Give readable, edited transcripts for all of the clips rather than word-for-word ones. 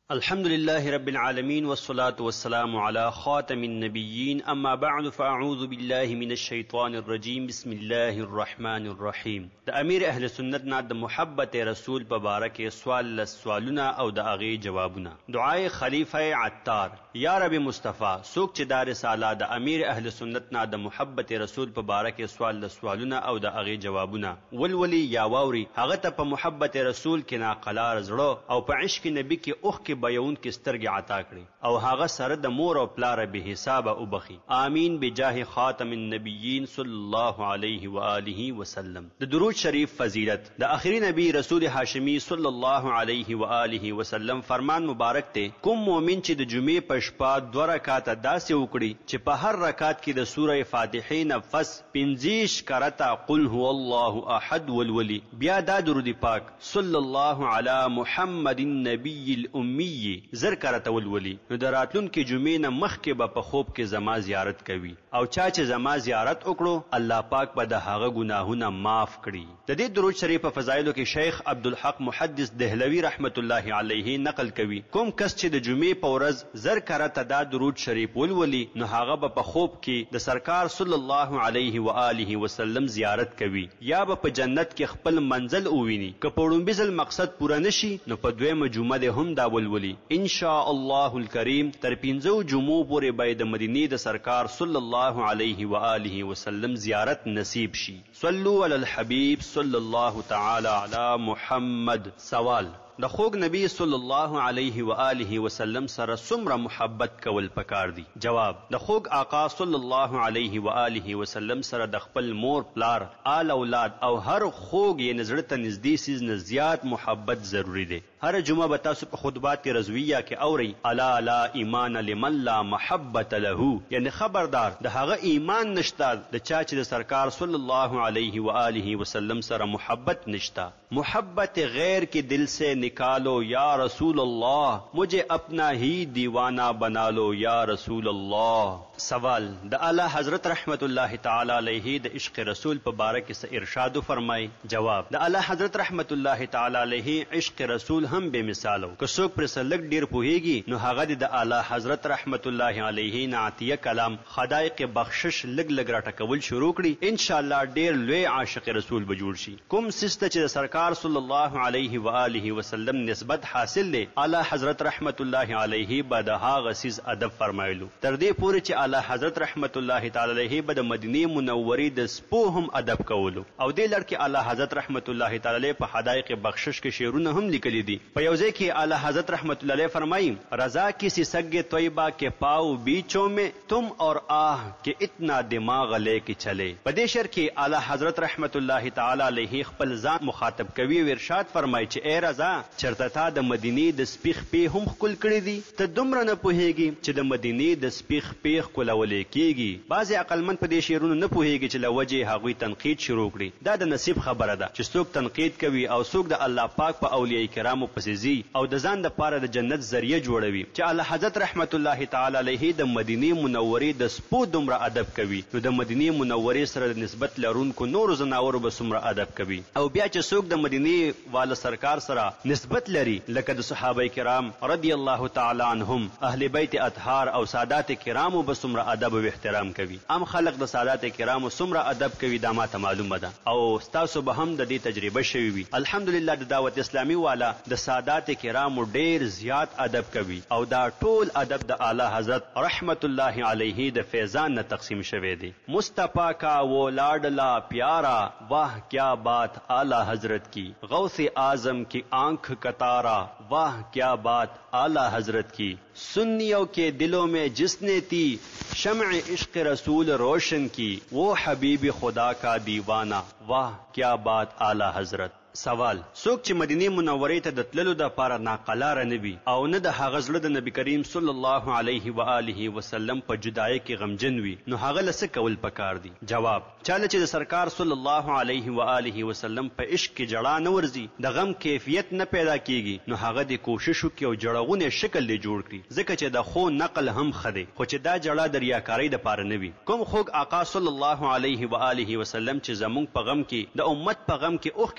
الحمد لله رب العالمين والصلاة والسلام على خاتم النبيين اما بعد فاعوذ بالله من الشيطان الرجيم بسم الله الرحمن الرحيم. د امیر اهل سنت نه د محبت رسول په باره کې سوالونه او د هغې جوابونه. دعای خلیفه عطار: یا رب مصطفی، څوک چې دا رساله د امیر اهل سنت نه د محبت رسول په باره کې سوالونه او د هغې جوابونه ولولي یا واوري، هغه ته په محبت رسول کې ناقلار زړه او په عشق نبی کې اوښ کې بیون کې سترګې عطا کړي او هغه سره د مور او پلار به حسابه وبخي. آمین بجاه خاتم النبیین صلی الله علیه و آله وسلم. د درود شریف فضیلت. د آخري نبی رسول هاشمی صلی الله علیه و آله وسلم فرمان مبارک ته: کوم مؤمن چې د جمعې په شپه 2 رکعاته داسې وکړي چې په هر رکعت کې د سوره فاتحې نه فس 15 کرته قل هو الله احد ولولي، بیا دا درود پاک صلی الله علی محمد النبی الامی زر کرته ولولي، نو د راتلونکي جمعې نه مخکې به په خوب کې زما زیارت کوي او چا چې زما زیارت وکړو الله پاک به د هغه ګناهونه معاف کړي. د دې درود شریف په فضایلو کې شیخ عبدالحق محدث دهلوي رحمت الله علیه نقل کوي: کوم کس چې د جمعې په ورځ زر کرته دا درود شریف ولولي نو هغه به په خوب کې د سرکار صلی الله علیه و آله وسلم زیارت کوي یا به په جنت کې خپل منزل وویني. که په وړومبي ځل مقصد پوره نشي نو په دویمه جمعه دې هم دا ولولي. ان شاء الله الکریم تر 15 جمعو پورې به د مدینې د سرکار صلی الله علیه و آله وسلم زیارت نصیب شي. صلوا علی الحبیب صلی الله تعالی علی محمد. سوال: د خوږ نبی صلی الله علیه و آله وسلم سره څومره محبت کول پکار دي؟ جواب: د خوږ آقا صلی الله علیه و آله وسلم سره د خپل مور، پلار، آل اولاد او هر خوږ یې نظر ته نږدې سیز نه زیات محبت ضروری دی. هر جمعه به تاسو په خطبات کې رضویه کې اورئ: الا لا ایمان لمن لا محبت له، یعنی خبردار د هغه ایمان نشته د چا چې د سرکار صلی الله علیه و آله وسلم سره محبت نشته. محبت غیر کے دل سے نکالو یا رسول اللہ، مجھے اپنا ہی دیوانہ بنا لو یا رسول اللہ. سوال: د اعلی حضرت رحمت الله تعالی علیه د عشق رسول په باره کې څه ارشاد فرمای؟ جواب: د اعلی حضرت رحمت الله تعالی علیه عشق رسول هم به مثالو. که څوک پر سلګ ډیر پوهیږي نو هغه د اعلی حضرت رحمت الله علیه نعتیه کلام خدایق بخشش لګ لګ راټکول شروع کړي، ان شاء الله ډیر لوی عاشق رسول به جوړ شي. کوم سیسته چې د سرکار صلی الله علیه و آله وسلم نسبت حاصل دی، اعلی حضرت رحمت الله علیه به د هغه سیز ادب فرمایلو، تر دې پورې چې اعلی حضرت رحمت الله تعالی علیه به د مدینه منورې د سپو هم ادب کولو. او دې لړ کې اعلی حضرت رحمت الله تعالی علیه په حدائق بخشش کې شعرونه هم لیکلي دي. په یو ځای کې اعلی حضرت رحمت الله علیه فرمایي: رضا کسی سگ طیبہ کے پاؤ بیچوں میں تم اور آہ کہ اتنا دماغ لے کے چلے. په دې شعر کې اعلی حضرت رحمت الله تعالی علیه خپل ځان مخاطب کوي او ارشاد فرمایي چې اے رضا، چرته تا د مدینې د سپیخ پی هم خپل کړی دي، ته دومره نه پوهیږي چې د مدینې د سپیخ پیخ کولولې کیږي. بعضې عقلمند په دې شعرونو نه پوهیږي چې له وجې هغوی تنقید شروع کړي. دا د نصیب خبره ده چې څوک تنقید کوي او څوک د الله پاک په اولیاء کرامو پسې ځي او د ځان دپاره د جنت ذریعه جوړوي. چې اعلی حضرت رحمت الله تعالی علیه د مدینې منورې د سپو دومره ادب کوي نو د مدینې منورې سره د نسبت لرونکو نورو ځناورو به څومره ادب کوي. او بیا چې څوک د مدینې والا سرکار سره نسبت لري لکه د صحابه کرام رضی الله تعالی عنهم، اهل بیت اطهار او سادات کرامو به څومره ادب او احترام کوي. عام خلق د سادات کرامو څومره ادب کوي دا ماته معلومه ده او ستاسو به هم د دې تجربه شوي وي. الحمدلله د دعوت اسلامي والا د سادات کرامو ډیر زیات ادب کوي او دا ټول ادب د اعلی حضرت رحمت الله علیه د فیضان نه تقسیم شوی دی. مصطفیٰ کا وہ لاڈلا پیارا، واہ کیا بات اعلی حضرت کی، غوث اعظم کی آنکھ کا تارا، واہ کیا بات اعلی حضرت کی، سنیوں کے دلوں میں جس نے تھی شمع عشق رسول روشن کی، وہ حبیب خدا کا دیوانہ، واہ کیا بات اعلی حضرت. سوال: څوک چې مدینې منورې ته د تللو دپاره ناقلاره نه وي او نه د هغه زړه د نبي کریم صلی الله علیه و آله وسلم په جدایۍ کې غمجن وي نو هغه له څه کول پکار دي؟ جواب: چاله چې د سرکار صلی الله علیه و آله وسلم په عشق کې جړا نه ورځي، د غم کیفیت نه پیدا کیږي، نو هغه د کوشش وکړي او جړغونی شکل دې جوړ کړي، ځکه چې د خو نقل هم ښه دی خو چې دا جړه د ریاکارۍ دپاره نه وي. کوم خوږ آقا صلی الله علیه و آله وسلم چې زمونږ په غم کې د امت په غم کې اوښکې تویول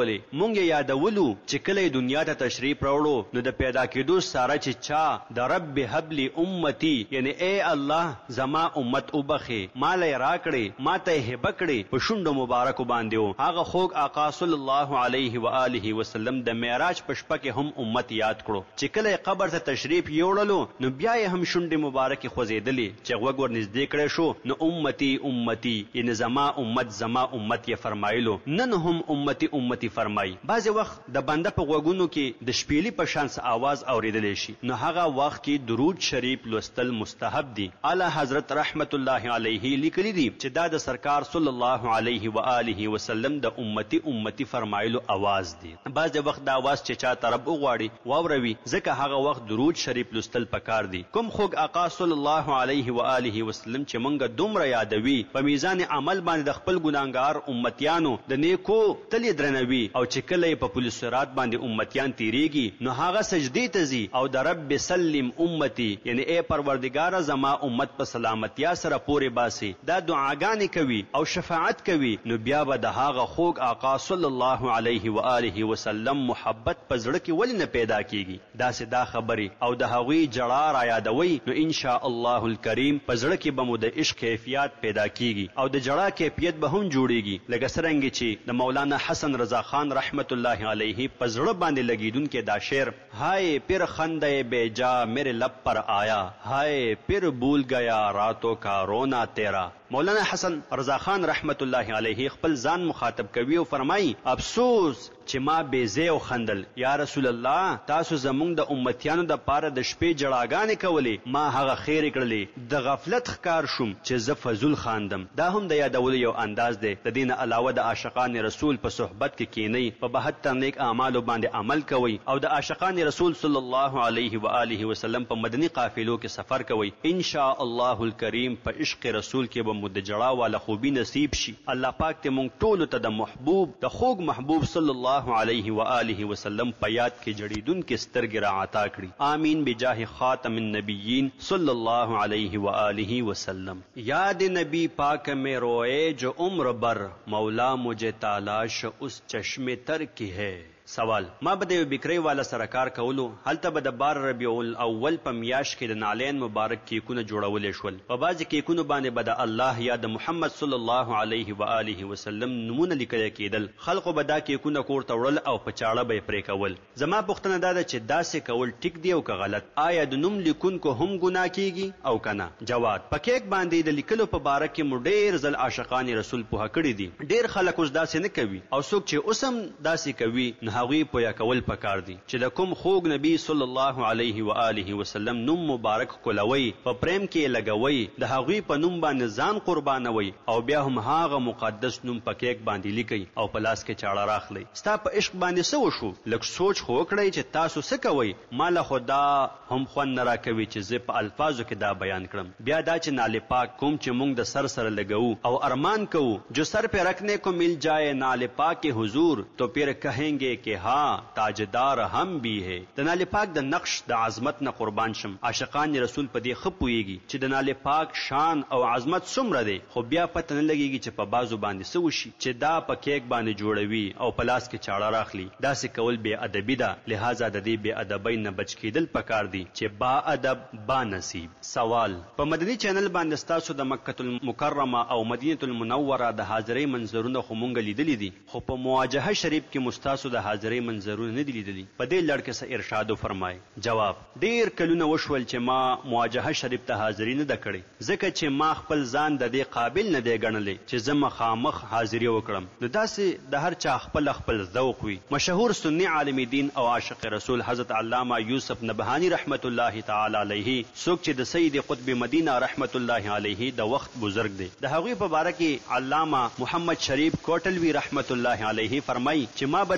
کولې مونږ یادولو چې کله دنیا ته تشریف راوړو نو د پیدا کېدو سره چې چا د رب هب لی امتی یعنی اے الله زما امت وبخې مال راکړې ماته هبه کړې په شونډو مبارک باندې هغه خوږ آقا صلی الله علیه و آله وسلم د معراج په شپه کې هم امت یاد کړو چې کله قبر ته تشریف یوړلو نو بیا یې هم شونډې مبارکې خوځېدلې چې غوږ ور نږدې کړی شو نو امتی امتی یعنی زما امت یې فرمایلو نن هم امتی امتی فرمایي بعضې وخت د بنده په غوږونو کې د شپېلي په شان څه آواز اورېدلی شي نو هغه وخت کې درود شریف لوستل مستحب دي اعلی حضرت رحمت الله علیه لیکلي دي چې دا د سرکار صلی الله علیه و آله وسلم د امتی فرمایلو آواز دي بعضې وخت دا آواز چې چا طرف وغواړي واوروي ځکه هغه وخت درود شریف لوستل پکار دي کوم خوږ آقا صلی الله علیه و آله وسلم چې مونږ دومره یادوي په میزان عمل باندې د خپل ګناهګار امتیانو د نیکو تلې درنوي او چې کله په پل صراط باندې امتیان تیریږي نو هغه سجدې ته ځي او د رب سلم امتی یعنی ای پروردګاره زما امت په سلامتیا سره پورې باسي دا دعاګانې کوي او شفاعت کوي نو بیا به د هغه خوږ آقا صلی الله علیه و آله وسلم محبت په زړه کې ولې نه پیدا کیږي داسې دا خبرې او د هغوی جړا را یادوي نو ان شاء الله الکریم په زړه کې به مو د عشق کیفیت پیدا کیږي او د جړا کیفیت به هم جوړیږي لکه څرنګه چې د مولانا حسن رضا خان رحمت الله علیه په زړه باندې لګیدونکې دا شعر ہائے پھر خندے بے جا میرے لب پر آیا ہائے پھر بھول گیا راتوں کا رونا تیرا مولانا حسن رضا خان رحمت الله علیه خپل ځان مخاطب کوي او فرمایي افسوس چې ما بې ځای خندل یا رسول الله تاسو زمونږ د امتیانو د پاره د شپې جړاګانې کولې ما هغه خیر کړلې د غفلت ښکار شوم چې زه فضول خاندم دا هم د یادولو یو انداز دی د دې نه علاوه د عاشقان رسول په صحبت کې کینئ په 72 نیک اعمالو باندې عمل کوئ او د عاشقان رسول صلی الله علیه و آله وسلم په مدني قافلو کې سفر کوئ ان شاء الله الکریم په عشق رسول کې به مو د جړا والا خوبي نصیب شي الله پاک ته مونږ ټولو ته د محبوب د خوږ محبوب صلی الله علیه و آله وسلم په یاد کې جړیدونکې سترګې را عطا کړي آمین بجاه خاتم النبیین صلی الله علیه و آله وسلم یاد نبی پاک میں روئے جو عمر بر مولا مجھے تالاش اس چشم تر کی ہے سوال ما به د یو بکرۍ والا سره کار کولو هلته به د بار ربیع الاول په میاشت کې د نالین مبارک کیکونه جوړولی شول په بعضې کیکونو باندې به د الله یا د محمد صلی الله علیه و آله وسلم نومونه لیکلی کېدل خلقو به دا کیکونه کور ته وړل او په چاړه به یې پرې کول زما پوښتنه دا ده چې داسې کول ټیک دی او که غلط آیا د نوم لیکونکو هم ګناه کیږي او که نه جواب په کیک باندې د لیکلو په باره کې مو ډېر ځل عاشقان رسول پوهه کړي دي ډېر خلک اوس داسې نه کوي او څوک چې اوس هم داسې کوي نو هغوی پویا کول پکار دي چې د کوم خوږ نبی صلی الله علیه و آله وسلم نوم مبارک کولوي په پریم کې لګوي د هغوی په نوم باندې ځان قربانوي او بیا هم هغه مقدس نوم په کیک باندې لیکي او په لاس کې چاړه راخلي ستا په عشق باندې څه وشو لږ سوچ خو وکړئ چې تاسو څه کوئ ماله خو دا هم خوند نه راکوي چې زه په الفاظو کې دا بیان کړم بیا دا چې نال پاک کوم چې موږ د سر سره لګو او ارمان کوو جو سر پہ رکھنے کو مل جائے نال پاک کے حضور تو پھر کہیں گے کہ ہاں تاجدار هم بھی ہے د نال پاک د نقش د عظمت نه قربان شم عاشقان رسول په دې ښه پوهیږي چې د نال پاک شان او عظمت څومره دی خو بیا پته نه لګیږي چې په بازو باندې څه وشي چې دا په کیک باندې جوړوي او په لاس کې چاړه راخلي داسې کول بې ادبي ده لہذا د دې بې ادبۍ نه بچ کېدل پکار دي چې با ادب با نصیب سوال په مدني چینل باندې ستاسو د مکة المکرمه او مدینه المنوره د حاضرۍ منظرونه خو مونږ لیدلي دي خو په مواجهه شریف کې مستاسو د حاضرۍ منظرونه نه دي لیدلي په دې لړ کې څه ارشاد وفرمایي جواب ډېر کلونه وشول چې ما مواجهه شریف ته حاضري نه ده کړې ځکه چې ما خپل ځان د دې قابل نه دی ګڼلی چې زه مخامخ حاضري وکړم نو داسې د هر چا خپل خپل ذوق وي مشهور سني عالم دین او عاشق رسول حضرت علامه یوسف نبهانی رحمت الله تعالی علیه څوک چې د سید قطب مدینه رحمت الله علیه د وخت بزرگ دی د هغوی په باره کې علامه محمد شریف کوټلوي رحمت الله علیه فرمایي چې ما به د مسجد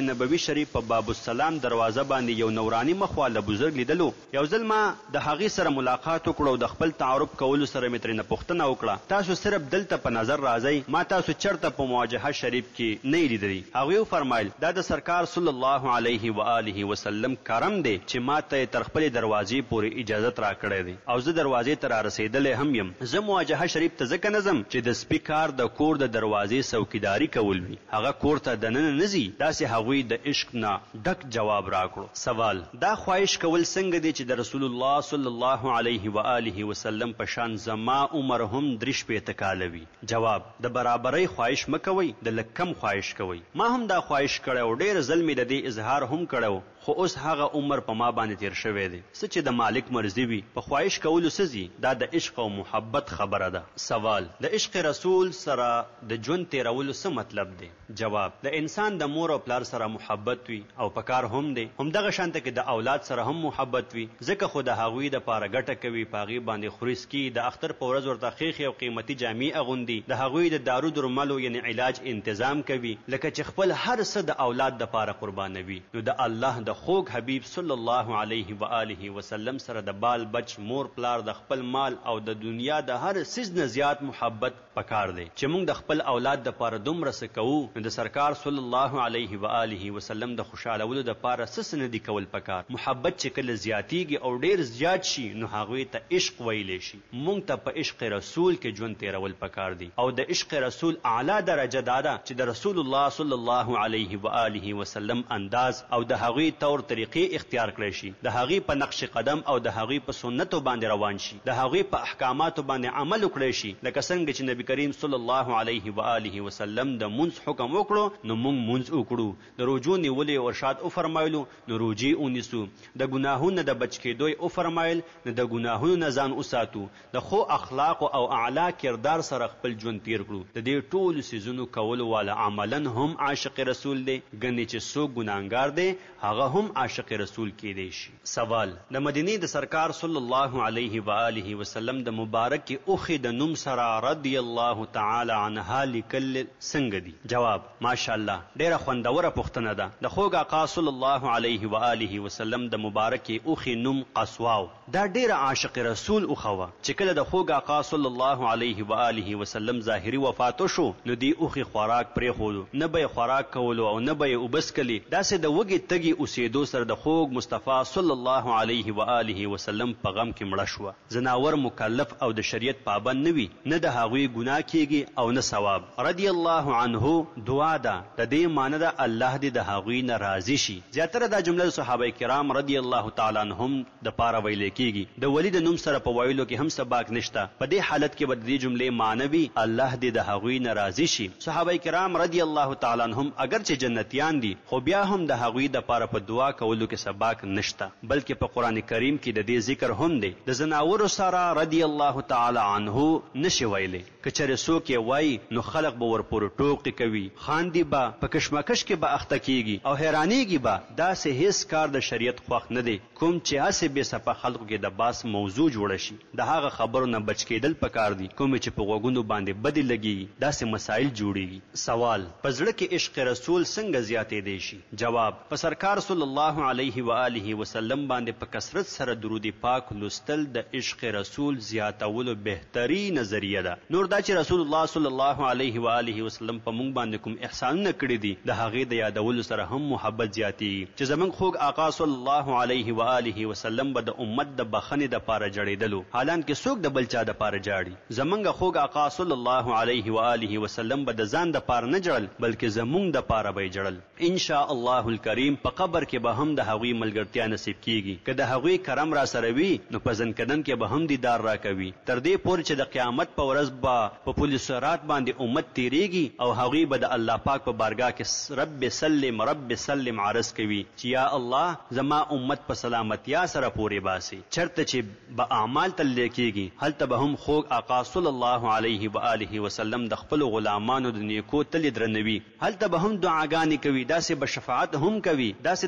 مسجد نبوي شریف په باب السلام دروازه باندې یو نورانی مخواله بزرګ لیدلو. یو ځل ما د هغې سره ملاقات وکړو، د خپل تعارف کولو سره مې ترېنه پوښتنه وکړه، تاسو صرف دلته په نظر راځئ، ما تاسو چرته په مواجهه شریف کې نه لیدلی؟ هغوی وفرمایل دا د سرکار صلی الله علیه و آله وسلم کرم دی چې ما ته تر خپلې دروازې پورې اجازت راکړی دی او زه دروازې ته رارسېدلی هم یم. زه مواجهه شریف ته ځکه نه ځم چې د سپي کار د کور د دروازې څوکیداري کول وي، هغه کور ته دننه نه ځي. داسې هغوی د عشق نه ډک جواب راکړو. سوال: دا خواهش کول څنګه دی چې د رسول الله صلی الله علیه و آله وسلم په شان زما عمر هم 63 کاله وي؟ جواب: د برابرۍ خواهش مه کوئ، د لږ کم خواهش کوئ. ما هم دا خواهش کړی او ډېر ځل مې د دې اظهار هم کړی، خو اوس هغه عمر په ما باندې تیر شوی دی. څه چې د مالک مرضي وي په خواهش کولو څه ځي، دا د عشق او محبت خبره ده. سوال: د عشق رسول سره د ژوند تیرولو څه مطلب دی؟ جواب: د انسان د مور او پلار سره محبت وي او پکار هم دی، همدغه شانته کې د اولاد سره هم محبت وي، ځکه خو د هغوی دپاره ګټه کوي، په هغې باندې خوري څکي، د اختر په ورځ ورته خیښې او قیمتي جامې اغوندي، د هغوی د دارو درملو یعنې علاج انتظام کوي، لکه چې خپل هر څه د اولاد دپاره قربانوي. نو د الله د خوږ حبیب صلی الله علیه و آله وسلم سره د بال بچ، مور پلار، د خپل مال او د دنیا د هر څیز نه زیات محبت پکار دی. چې موږ د خپل اولاد دپاره دومره څه کوو، نو د سرکار صلی الله علیه و آله وسلم د خوشحالولو دپاره څه نه دي کول پکار. محبت چې کله زیاتیږي او ډیر زیات شي، نو هغوی ته عشق ویلی شي. موږ ته په عشق رسول کې ژوند تیرول پکار دي، او د عشق رسول اعلی درجه دا ده چې د رسول الله صلی الله علیه و آله وسلم انداز او د هغوی طور طریقې اختیار کړی شي، د هغوی په نقش قدم او د هغوی په سنتو باندې روان شي، د هغوی په احکاماتو باندې عمل وکړی شي. لکه څنګه چې نبی کریم صلی الله علیه و آله وسلم د مونځ حکم وکړو، نو موږ مونځ وکړو، د روژو نیولې او ارشاد وفرمایلو، نو روژې ونیسو، د ګناهونو د بچ کېدو یې وفرمایل، نو د ګناهونو نه ځان وساتو، د ښو اخلاقو او اعلی کردار سره خپل ژوند تیر کړو. د دې ټولو څیزونو کولو والا عملا هم عاشق رسول دی، ګنې چې څوک ګناهګار دی هغه هم عاشق رسول کېدی شي. سوال: د مدینې د سرکار صلی الله علیه و آله وسلم د مبارک اوښې د نوم سره رضی الله تعالی عنها لیکل څنګه دي؟ جواب: ماشاءالله، ډیره خوندوره پوښتنه ده. د خوږ آقا صلی الله علیه و آله وسلم د مبارک اوښې نوم قصواو. دا ډیره عاشق رسول اوښه وه چې کله د خوږ آقا صلی الله علیه و آله وسلم ظاهري وفات وشو، نو دې اوښې خوراک پرېښودو، نه به یې خوراک کولو او نه به یې اوبه څکلې. داسې د وږې تږي اوسېدو سره د خوږ مصطفی صلی الله علیه و آله وسلم په غم کې مړه شوه. ځناور مکلف او د شریعت پابند نه وي، نه د هغوی ګناه کېږي او نه ثواب. رضی الله عنه دعا ده، د دې معنی ده الله دې د هغوی نه راضي شي. زیاتره دا جمله د صحابه کرام رضی الله تعالی عنهم د پاره ویل کېږي. د ولی د نوم سره په ویلو کې هم سباق نشته. په دې حالت کې به د دې جملې معنی وي الله دې د هغوی نه راضي شي. صحابه کرام رضی الله تعالی عنهم اگر چې جنتیان دي، خو بیا هم د هغوی د پاره په دعا کولو کې سباق نشته، بلکې په قرآن کریم کې د دې ذکر هم دی. د زناورو سره رضی الله تعالی عنه نشي ویلی، که چېرې څوک یې وایي نو خلق به ورپورې ټوقې کوي، خاندي به، په کشمکش کې به اخته کېږي او حیرانېږي به. داسې هیڅ کار د شریعت خوښ نه دی. کوم چې هسې بې صفه خلقو کې د باس موضوع جوړه شي، د هغه خبرو نه بچ کېدل پکار دي کومې چې په غوږونو باندې بدې لګېږي، داسې مسایل جوړېږي. سوال: په زړه کې عشق رسول څنګه زیاتېدی شي؟ جواب: په سرکار صلی الله علیه و آله وسلم باندې په کثرت سره درود پاک لوستل د عشق رسول زیاتولو بهتري نظریه ده. نور دا چې رسول الله صلی الله علیه و آله وسلم په موږ باندې کوم احسانونه کړي دي، د هغې د یادولو سره هم محبت زیاتېږي. چې زموږ خوږ آقا صلی الله علیه و آله وسلم به د امت د بخښنې دپاره جړېدلو، حالانکه څوک د بل چا دپاره جاړي. زموږ خوږ آقا صلی الله علیه و آله وسلم به د ځان دپاره نه جړل، بلکې زموږ دپاره به یې جړل. انشاء الله الکریم په قبر کې به هم د هغوی ملګرتیا نصیب کېږي. که د هغوی کرم را سره وي، نو په زنکدن کې به هم دیدار راکوي، تر دې پورې چې د قیامت په ورځ به په پل صراط باندې امت تیریږي او هغوی به د الله پاک په بارګاه کې رب سلم رب سلم عرض کوي چې یا الله زما امت په سلامتیا سره پورې باسي. چرته چې به اعمال تللی کېږي، هلته به هم خوږ آقا صلی الله علیه و آله وسلم د خپلو غلامانو د نیکو تلې درنوي، هلته به هم دعاګانې کوي، داسې به شفاعت هم کوي، داسې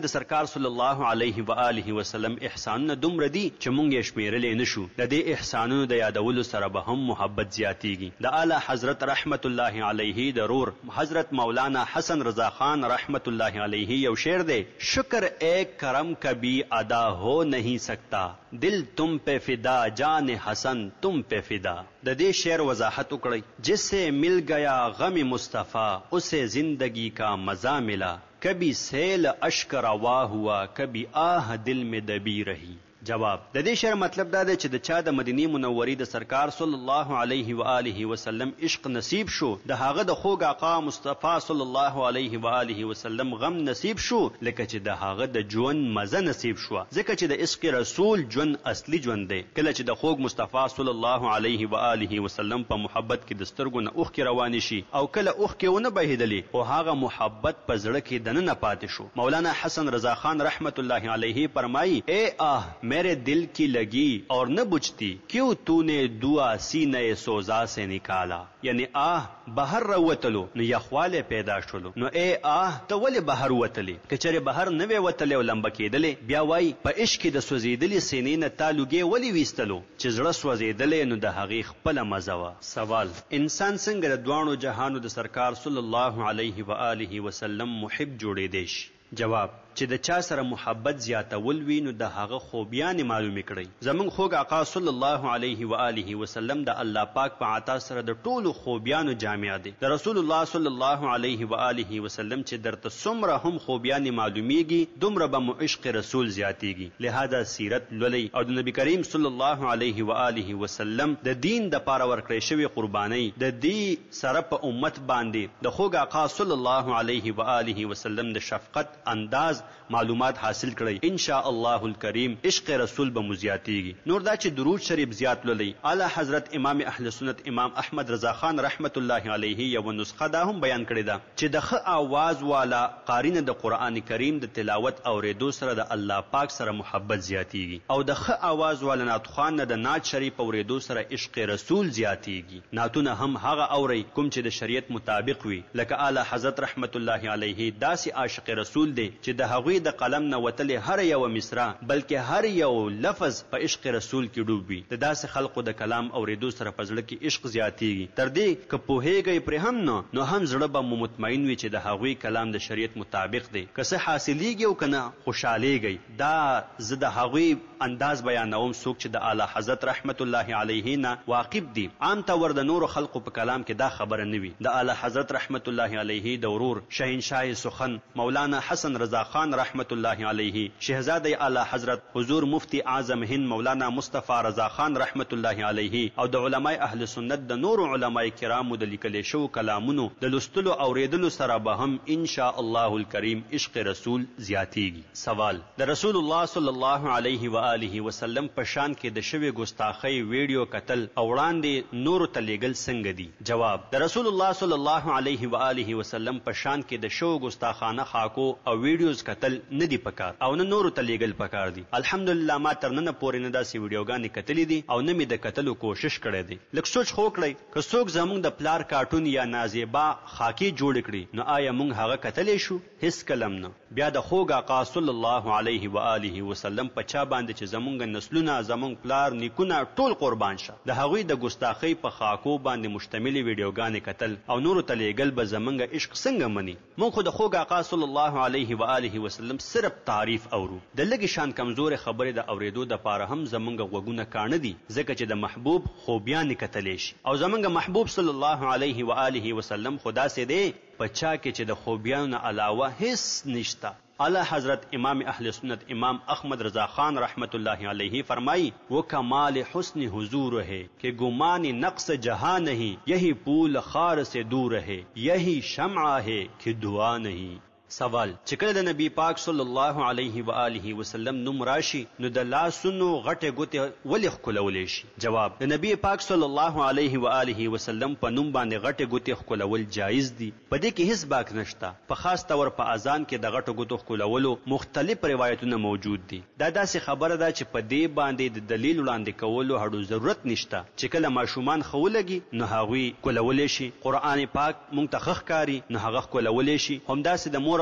د سرکار صلی الله علیه و آله وسلم احسانونه دومره دي چې موږ یې شمیرلی نشو. د دې احسانونو د یادولو سره به هم محبت زیاتیږي. د اعلی حضرت رحمت الله علیه د رور حضرت مولانا حسن رضا خان رحمت الله علیه یو شعر دی: شکر ایک کرم کبھی ادا ہو نہیں سکتا، دل تم پہ فدا، جان حسن تم پہ فدا. د دې شعر وضاحت وکړئ: جس سے مل گیا غم مصطفیٰ اسے زندگی کا مزہ ملا، کبھی سیل اشک روا ہوا، کبھی آہ دل میں دبی رہی. جواب: د دې شعر مطلب دا دی چې د چا د مدینه منورې د سرکار صلی الله علیه و آله وسلم عشق نصیب شو، د هغه د خوږ آقا مصطفی صلی الله علیه و آله وسلم غم نصیب شو، لکه چې د هغه د ژوند مزه نصیب شو. ځکه چې د عشق رسول ژوند اصلي ژوند دی. کله چې د خوږ مصطفی صلی الله علیه و آله وسلم په محبت کې د سترګو نه اوښکې روانې شي او کله اوښکې ونه بهېدلې او هغه محبت په زړه کې دننه پاتې شو. مولانا حسن رضا خان رحمت الله علیه فرمایي: اے آه میرے دل کی لگی اور نہ بجھتی، کیوں تو نے دعا سینے سوزا سے نکالا. یعنی آه بهر راوتلو نو یخواله پیدا شولو، نو اے آه ته ولې بهر وتلې؟ که چېرې بهر نه وې وتلې او لمبه کېدلې، بیا وایي په عشق کې د سوځېدلې سینې نه تا لوګې ولې ویستلو؟ چې زړه سوځېدلی نو د هغې خپله مزه وه. سوال: انسان څنګه د دواړو جهانو د سرکار صلی الله علیه و آله وسلم محب جوړېدی شي؟ جواب: چې د چا سره محبت زیاتول وي نو د هغه خوبیانې معلومې کړئ. زموږ خوږ آقا صلی الله علیه و آله وسلم د الله پاک په عطا سره د ټولو خوبیانو جامع دی. د رسول الله صلی الله علیه و آله وسلم چې درته څومره هم خوبیانې معلومیږي دومره به مو عشق رسول زیاتیږي. لهذا سیرت لولئ او د نبی کریم صلی الله علیه و آله وسلم د دین د پاره ورکړی شوې قربانۍ د دې سره په امت باندې د خوږ آقا صلی الله علیه و آله وسلم د شفقت انداز معلومات حاصل کړئ. ان شاء الله الکریم عشق رسول به مو زیاتیږي. نور دا چې درود شریف زیات لولئ. اعلی حضرت امام اهل سنت امام احمد رضا خان رحمت الله علیه یو نسخه دا هم بیان کړې ده چې د ښه آواز والا قارین د قرآن کریم د تلاوت اوریدو سره د الله پاک سره محبت زیاتیږي او د ښه آواز والا نعتخوان نه د نعت شریف اوریدو سره عشق رسول زیاتیږي. نعتونه هم هغه اورئ کوم چې د شریعت مطابق وي، لکه اعلی حضرت رحمت الله علیه داسې عاشق رسول دی چې د هغوی د قلم نه وتلې هر یو مصرع بلکې هر یو لفظ په عشق رسول کې ډوب وي. د داسې خلقو د کلام اوریدو سره په زړه کې عشق زیاتیږي. تر دې که پوهیږئ پرې هم نو هم زړه به مو مطمئن وي چې د هغوی کلام د شریعت مطابق دی. که څه حاصلیږي او که نه خوشحالیږئ. دا زه د هغوی انداز بیانوم څوک چې د اعلی حضرت رحمت الله علیه نه واقف دي. عام طور د نورو خلقو په کلام کې دا خبره نه وي. د اعلی حضرت رحمت الله علیه د ورور شهنشاه سخن مولانا حسن رضا خان رحمت الله علیه، شهزاده اعلی حضرت حضور مفتی اعظم هند مولانا مصطفی رضا خان رحمت الله علیه او د علماء اهل سنت د نورو علماء کرامو د لیکل شو کلامونو د لوستلو اوریدلو سره به هم ان شاء الله الکریم عشق رسول زیاتیږي. سوال: د رسول الله صلی الله علیه و آله وسلم په شان کې د شوی ګستاخی ویډیو کتل او وړاندې نورو ته لیږل څنګه دي؟ جواب: د رسول الله صلی الله علیه و آله وسلم په شان کې د شو ګستاخانه خاکو او ویډیوز کتل نه دی پکار او نه نورو ته لیږل پکار دي. الحمدلله ما تر ننه پورې نه داسې ویډیوګانې کتلې دي او نه مې د کتلو کوشش کړی دی. لږ سوچ خو وکړئ که څوک زموږ د پلار کارټون یا نازیبا خاکې جوړ کړي نو آیا موږ هغه کتلی شو؟ هیڅ کله نه. بیا د خوږ آقا صلی الله علیه و آله وسلم په چا باندې چې زموږ نسلونه زموږ پلار نیکونه ټول قربان شه د هغوی د ګستاخۍ په خاکو باندې مشتملې ویډیوګانې کتل او نورو ته لیږل به زموږ عشق څنګه مني؟ موږ خو د خوږ آقا صلی الله علیه و آله وسلم صرف تعریف اورو. د لږې شان کمزورې خبرې د اوریدو دپاره هم زموږ غوږونه کاڼه دي، ځکه چې د محبوب خوبیانې کتلی شي او زموږ محبوب صلی الله علیه و آله وسلم خو داسې دی په چا کې چې د خوبیانو نه علاوه هیڅ نشته. اعلی حضرت امام اہل سنت امام احمد رضا خان رحمت اللہ علیہ فرمائی وہ کمال حسن حضور ہے کہ گمان نقص جہاں نہیں، یہی پول خار سے دور ہے، یہی شمع ہے کہ دعا نہیں. سوال: چې کله د نبی پاک صلی الله علیه و آله وسلم نوم راشي نو د لاسونو غټه ګوتې ولې ښکلولی شي؟ جواب: د نبی پاک صلی الله علیه و آله وسلم په نوم باندې غټه ګوتې ښکلول جایز دي. په دې کې هیڅ باک نشته. په خاص طور په اذان کې د غټو ګوتو ښکلولو مختلف روایتونه موجود دي. دا داسې خبره ده چې په دې باندې د دلیل وړاندې کولو هډو ضرورت نشته. چې کله ماشومان ښه ولګي نو هغوی ښکلولی شي. قرآن پاک موږ ته ښه ښکاري نو هغه ښکلولی شي. همداسې د مور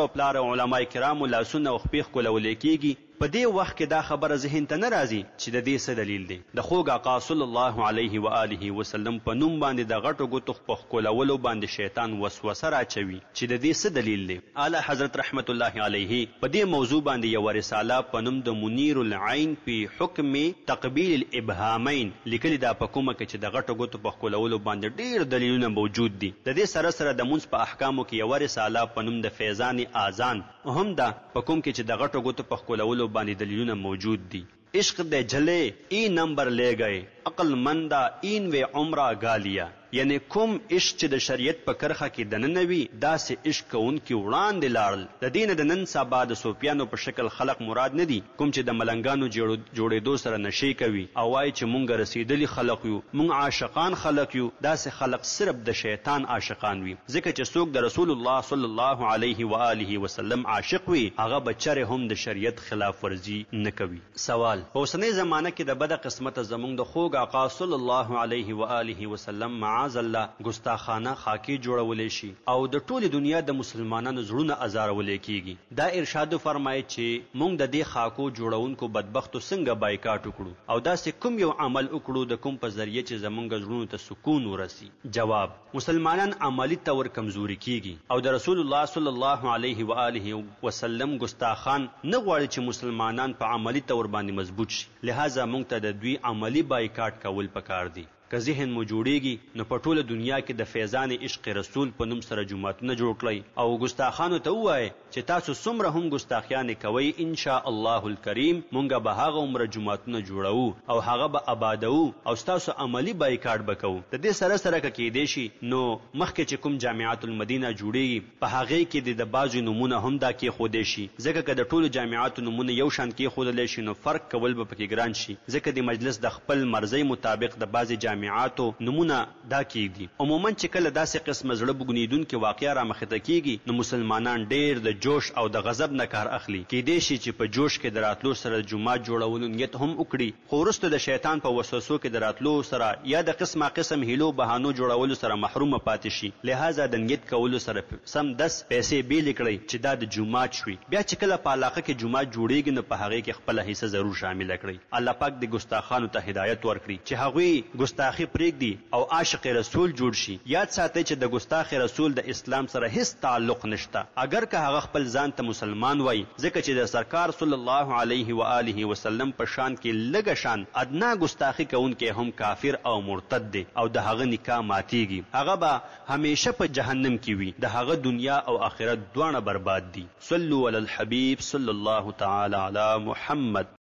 مور او پلار علماء کرامو لاسونه او خپې ښکلولی کېږي، په دې وخت کې دا خبره ذهن ته نه راځي چې د دې څه دلیل دی. د خوږ آقا صلی الله علیه و آله وسلم په نوم باندې د غټو ګوتو په ښکلولو باندې شیطان وسوسه راچوي چې د دې څه دلیل دی. اعلی حضرت رحمت الله علیه په دې موضوع باندې یوه رساله په نوم د منیر العین فی حکم تقبیل الابهامین لیکلي ده، په کومه کې چې د غټو ګوتو په ښکلولو باندې ډېر دلیلونه موجود دي. د دې سره سره د مونځ په احکامو کې یوه رساله په نوم د فیضان آذان هم ده، په کوم کې چې د غټو ګوتو په ښکلولو باندې دلیلونه موجود دي. عشق دے جھلے ای نمبر لے گئے عقل مندا این و عمرہ گالیا، یعنی کوم عشق چې د شریعت په کرخه کې دننه وي داسې عشق کوونکي وړاندې لاړل. د دې نه د نن سبا د صوفیانو په شکل خلق مراد نه دي، کوم چې د ملنګانو جوړېدو سره نشې کوي او وایي چې مونږ رسېدلي خلق یو، مونږ عاشقان خلق یو. داسې خلق صرف د شیطان عاشقان وي، ځکه چې څوک د رسول الله صلی الله علیه و آله وسلم عاشق وي هغه به چرې هم د شریعت خلاف ورزي نه کوي. سوال: په اوسنۍ زمانه کې د بده قسمته زمونږ د خوږ آقا صلی الله علیه و آله وسلم معاذ الله ګستاخانه خاکې جوړولی شي او د ټولې دنیا د مسلمانانو زړونه ازارولی کیږي. دا ارشاد فرمایي چې موږ د دې خاکو جوړونکو بدبختو څنګه بایکاټ وکړو او داسې کوم یو عمل وکړو د کوم په ذریعه چې زموږ زړونو ته سکون ورسي. جواب: مسلمانان عملی طور کمزوري کیږي او د رسول الله صلی الله علیه و آله وسلم ګستاخان نه غواړي چې مسلمانان په عملی طور باندې مضبوط شي، لہذا موږ ته د دوی عملی بایکاټ کول پکار دي. که ذهن مو جوړیږي نو په ټوله دنیا کې د فیضان عشق رسول په نوم سره جوماتونه جوړ کړئ او ګستاخانو ته ووایئ چې تاسو څومره هم ګستاخیانې کوئ ان شاء الله الکریم مونږ به هغه عمره جوماتونه جوړو او هغه به آبادوو او ستاسو عملی بایکاټ به کوو. د دې سره سره که کیدی شي نو مخکې چې کوم جامعات المدینه جوړیږي په هغې کې د بعضو نومونه هم دا کیښودی شي، ځکه که د ټولو جامعاتو نومونه یو شان کیښودلی شي نو فرق کول به پکې ګران شي، ځکه د مجلس د خپل مرضۍ مطابق د بعضې جامعاتو نمونه دا کیږي. عموما چې کله داسې قسمه زړه بوږنیدونکې واقعه رامخته کیږي نو مسلمانان ډیر د جوش او د غضب نه کار اخلي. کیدی شي چې په جوش کې د راتلو سره د جومات جوړولو نیت هم وکړي، خو وروسته د شیطان په وسوسو کې د راتلو سره یا د قسمه قسم هیلو بهانو جوړولو سره محرومه پاتې شي. لہذا د نیت کولو سره سم 10 پیسې بیلې کړئ چې دا د جومات شوي. بیا چې کله په علاقه کې جومات جوړیږي نو په هغې کې خپله حصه ضرور شامله کړئ. الله پاک د ګستاخانو ته هدایت ورکړي چې هغوی ګستاخي پرېږدي او عاشق رسول جوړ شي. یاد ساتئ چې د ګستاخ رسول د اسلام سره هیڅ تعلق نشته، اگر که هغه خپل ځان ته مسلمان وای، ځکه چې د سرکار صلی الله علیه و آله وسلم په شان کې لږه شان ادنا ګستاخي کوونکی هم کافر او مرتد دی او د هغه نکاح ماتیږي، هغه به همیشه په جهنم کې وي، د هغه دنیا او آخرت دواړه برباد دي. صلوا علی الحبیب صلی الله تعالی علی محمد.